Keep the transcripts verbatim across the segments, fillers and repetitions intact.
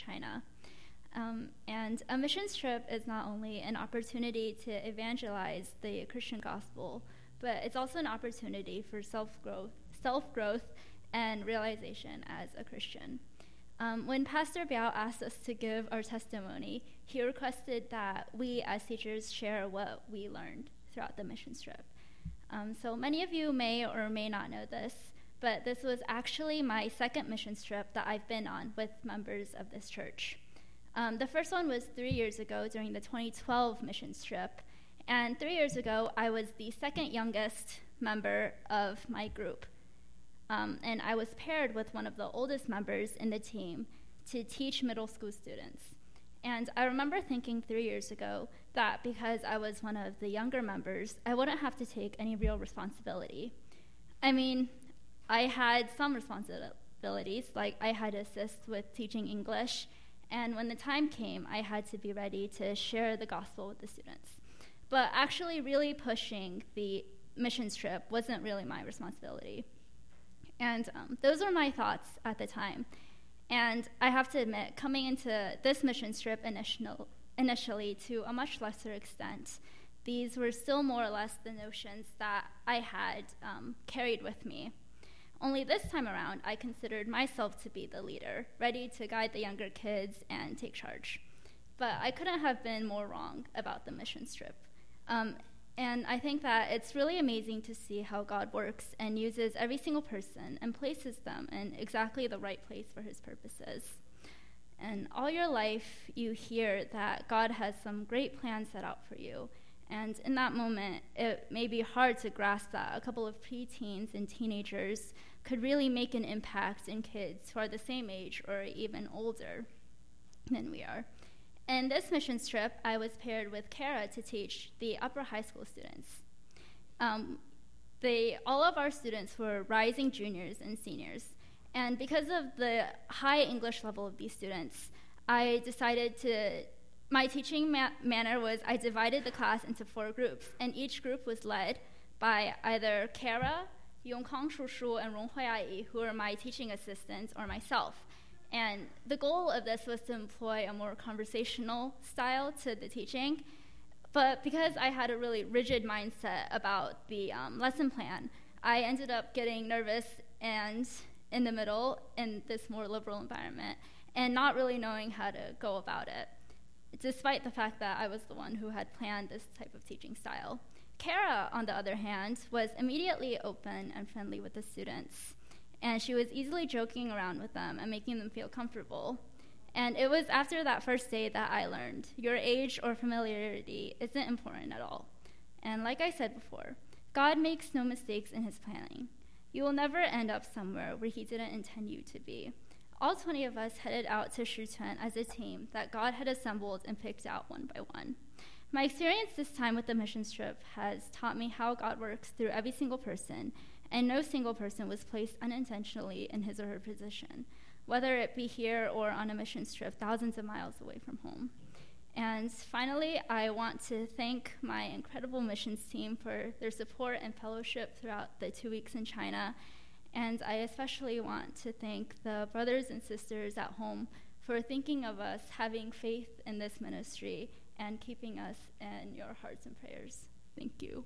China. Um, and a missions trip is not only an opportunity to evangelize the Christian gospel, but it's also an opportunity for self-growth, self-growth and realization as a Christian. Um, when Pastor Biao asked us to give our testimony, he requested that we as teachers share what we learned throughout the missions trip. Um, so many of you may or may not know this, but this was actually my second missions trip that I've been on with members of this church. Um, the first one was three years ago during the twenty twelve missions trip, and three years ago I was the second youngest member of my group, um, and I was paired with one of the oldest members in the team to teach middle school students. And I remember thinking three years ago that because I was one of the younger members, I wouldn't have to take any real responsibility. I mean, I had some responsibilities, like I had to assist with teaching English, and when the time came, I had to be ready to share the gospel with the students. But actually really pushing the missions trip wasn't really my responsibility. And um, those were my thoughts at the time. And I have to admit, coming into this missions trip initial, initially to a much lesser extent, these were still more or less the notions that I had um, carried with me. Only this time around, I considered myself to be the leader, ready to guide the younger kids and take charge. But I couldn't have been more wrong about the missions trip. Um, and I think that it's really amazing to see how God works and uses every single person and places them in exactly the right place for his purposes. And all your life, you hear that God has some great plans set out for you. And in that moment, it may be hard to grasp that a couple of preteens and teenagers could really make an impact in kids who are the same age or even older than we are. In this missions trip, I was paired with Kara to teach the upper high school students. Um, they, all of our students were rising juniors and seniors. And because of the high English level of these students, I decided to My teaching ma- manner was I divided the class into four groups, and each group was led by either Kara, Yongkang Shushu, and Ronghui Ai, who are my teaching assistants, or myself. And the goal of this was to employ a more conversational style to the teaching. But because I had a really rigid mindset about the um, lesson plan, I ended up getting nervous and in the middle in this more liberal environment and not really knowing how to go about it, despite the fact that I was the one who had planned this type of teaching style. Kara, on the other hand, was immediately open and friendly with the students, and she was easily joking around with them and making them feel comfortable. And it was after that first day that I learned your age or familiarity isn't important at all. And like I said before, God makes no mistakes in his planning. You will never end up somewhere where he didn't intend you to be. All twenty of us headed out to Shuchuan as a team that God had assembled and picked out one by one. My experience this time with the missions trip has taught me how God works through every single person, and no single person was placed unintentionally in his or her position, whether it be here or on a missions trip thousands of miles away from home. And finally, I want to thank my incredible missions team for their support and fellowship throughout the two weeks in China. And I especially want to thank the brothers and sisters at home for thinking of us, having faith in this ministry, and keeping us in your hearts and prayers. Thank you.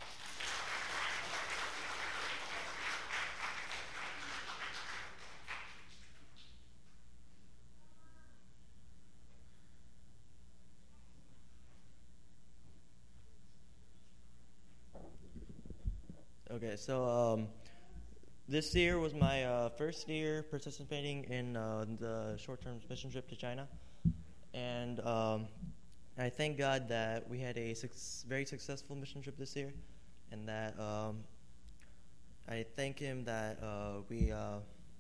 Okay, so um, this year was my uh, first year participating in uh, the short-term mission trip to China, and um, I thank God that we had a su- very successful mission trip this year, and that um, I thank Him that uh, we uh,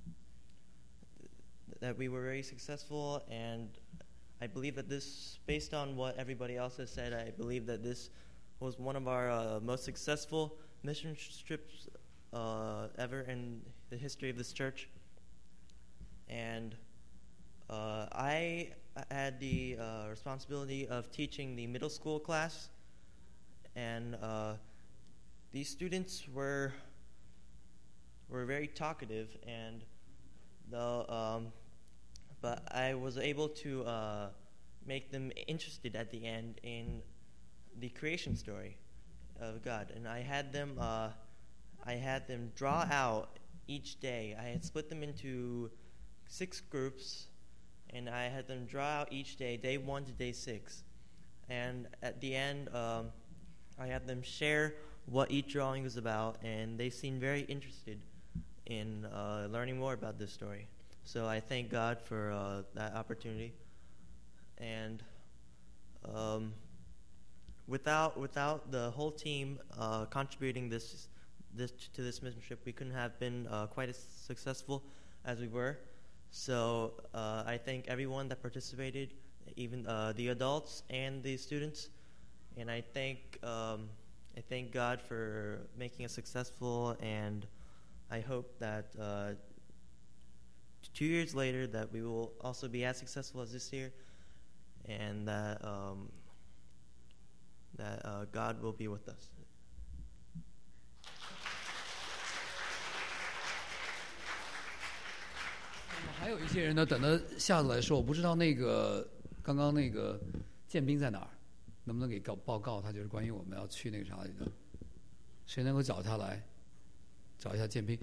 that we were very successful, and I believe that this, based on what everybody else has said, I believe that this was one of our uh, most successful mission trips uh, ever in the history of this church. And uh, I had the uh, responsibility of teaching the middle school class, and uh, these students were were very talkative, and the um, but I was able to uh, make them interested at the end in the creation story of God, and I had them uh, I had them draw out each day. I had split them into six groups, and I had them draw out each day, day one to day six, and at the end um, I had them share what each drawing was about, and they seemed very interested in uh, learning more about this story. So I thank God for uh, that opportunity. And um, without without the whole team uh, contributing this this to this mission trip, we couldn't have been uh, quite as successful as we were. So uh, I thank everyone that participated, even uh, the adults and the students. And I thank um, I thank God for making us successful, and I hope that uh, two years later that we will also be as successful as this year, and that um, that uh, God will be with us. 还有一些人呢，等着下次来说，我不知道那个刚刚那个建斌在哪儿，能不能给告报告？他就是关于我们要去那个啥里的，谁能够找他来，找一下建斌。